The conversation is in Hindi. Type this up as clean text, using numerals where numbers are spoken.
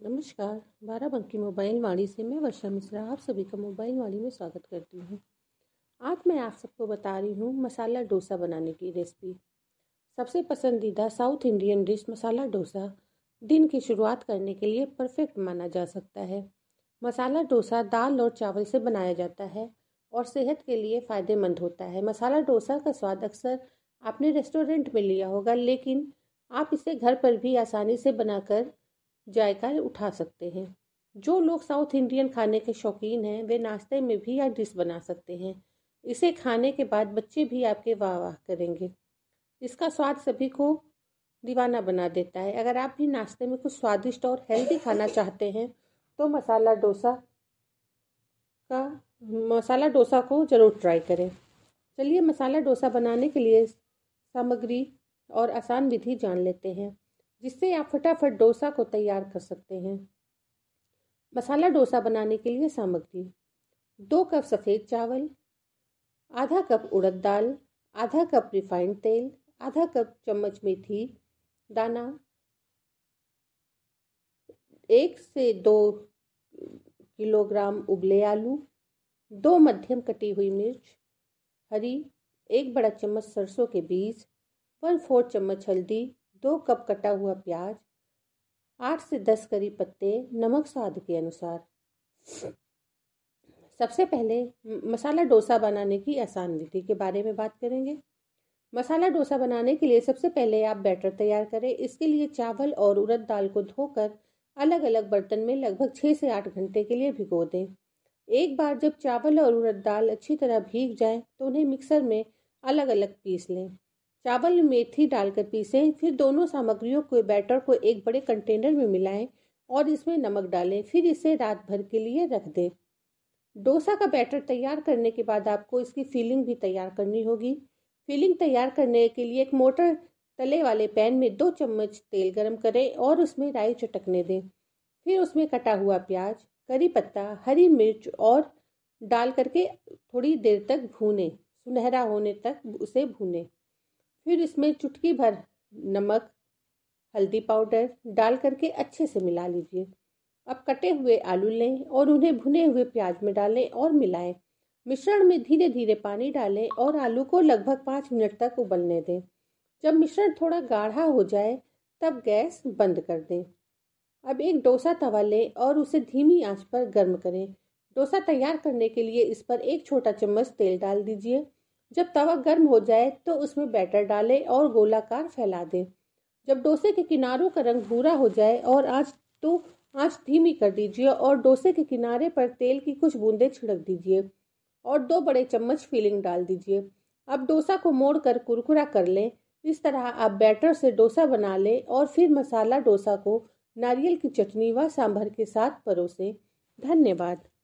नमस्कार। बाराबंकी मोबाइल वाणी से मैं वर्षा मिश्रा आप सभी का मोबाइल वाणी में स्वागत करती हूँ। आज मैं आप सबको बता रही हूँ मसाला डोसा बनाने की रेसिपी। सबसे पसंदीदा South Indian dish masala dosa दिन की शुरुआत करने के लिए परफेक्ट माना जा सकता है। मसाला डोसा दाल और चावल से बनाया जाता है और सेहत के लिए फ़ायदेमंद होता है। मसाला डोसा का स्वाद अक्सर आपने रेस्टोरेंट में लिया होगा, लेकिन आप इसे घर पर भी आसानी से बनाकर जायका उठा सकते हैं। जो लोग साउथ इंडियन खाने के शौकीन हैं वे नाश्ते में भी यह डिश बना सकते हैं। इसे खाने के बाद बच्चे भी आपके वाह वाह करेंगे। इसका स्वाद सभी को दीवाना बना देता है। अगर आप भी नाश्ते में कुछ स्वादिष्ट और हेल्दी खाना चाहते हैं तो का मसाला डोसा को ज़रूर ट्राई करें। चलिए मसाला डोसा बनाने के लिए सामग्री और आसान विधि जान लेते हैं, जिससे आप फटाफट डोसा को तैयार कर सकते हैं। मसाला डोसा बनाने के लिए सामग्री: 2 कप सफ़ेद चावल, आधा कप उड़द दाल, आधा कप रिफाइंड तेल, आधा कप चम्मच मेथी दाना, 1 से 2 किलोग्राम उबले आलू, 2 मध्यम कटी हुई मिर्च हरी, 1 बड़ा चम्मच सरसों के बीज, 1/4 चम्मच हल्दी, 2 कप कटा हुआ प्याज, 8 से 10 करी पत्ते, नमक स्वाद के अनुसार। सबसे पहले मसाला डोसा बनाने की आसान विधि के बारे में बात करेंगे। मसाला डोसा बनाने के लिए सबसे पहले आप बैटर तैयार करें। इसके लिए चावल और उड़द दाल को धोकर अलग अलग बर्तन में लगभग 6 से 8 घंटे के लिए भिगो दें। एक बार जब चावल और उड़द दाल अच्छी तरह भीग जाए तो उन्हें मिक्सर में अलग अलग पीस लें। चावल में मेथी डालकर पीसें, फिर दोनों सामग्रियों के बैटर को एक बड़े कंटेनर में मिलाएं और इसमें नमक डालें, फिर इसे रात भर के लिए रख दें। डोसा का बैटर तैयार करने के बाद आपको इसकी फिलिंग भी तैयार करनी होगी। फिलिंग तैयार करने के लिए एक मोटर तले वाले पैन में 2 चम्मच तेल गरम करें और उसमें राई चटकने दें। फिर उसमें कटा हुआ प्याज, करी पत्ता, हरी मिर्च और डाल करके थोड़ी देर तक भूनें, सुनहरा होने तक उसे भूनें। फिर इसमें चुटकी भर नमक, हल्दी पाउडर डाल करके अच्छे से मिला लीजिए। अब कटे हुए आलू लें और उन्हें भुने हुए प्याज में डालें और मिलाएं। मिश्रण में धीरे धीरे पानी डालें और आलू को लगभग 5 मिनट तक उबलने दें। जब मिश्रण थोड़ा गाढ़ा हो जाए तब गैस बंद कर दें। अब एक डोसा तवा लें और उसे धीमी आंच पर गर्म करें। डोसा तैयार करने के लिए इस पर 1 छोटा चम्मच तेल डाल दीजिए। जब तवा गर्म हो जाए तो उसमें बैटर डालें और गोलाकार फैला दें। जब डोसे के किनारों का रंग भूरा हो जाए और आंच धीमी कर दीजिए और डोसे के किनारे पर तेल की कुछ बूंदें छिड़क दीजिए और 2 बड़े चम्मच फिलिंग डाल दीजिए। अब डोसा को मोड़कर कुरकुरा कर लें। इस तरह आप बैटर से डोसा बना लें और फिर मसाला डोसा को नारियल की चटनी व सांभर के साथ परोसें। धन्यवाद।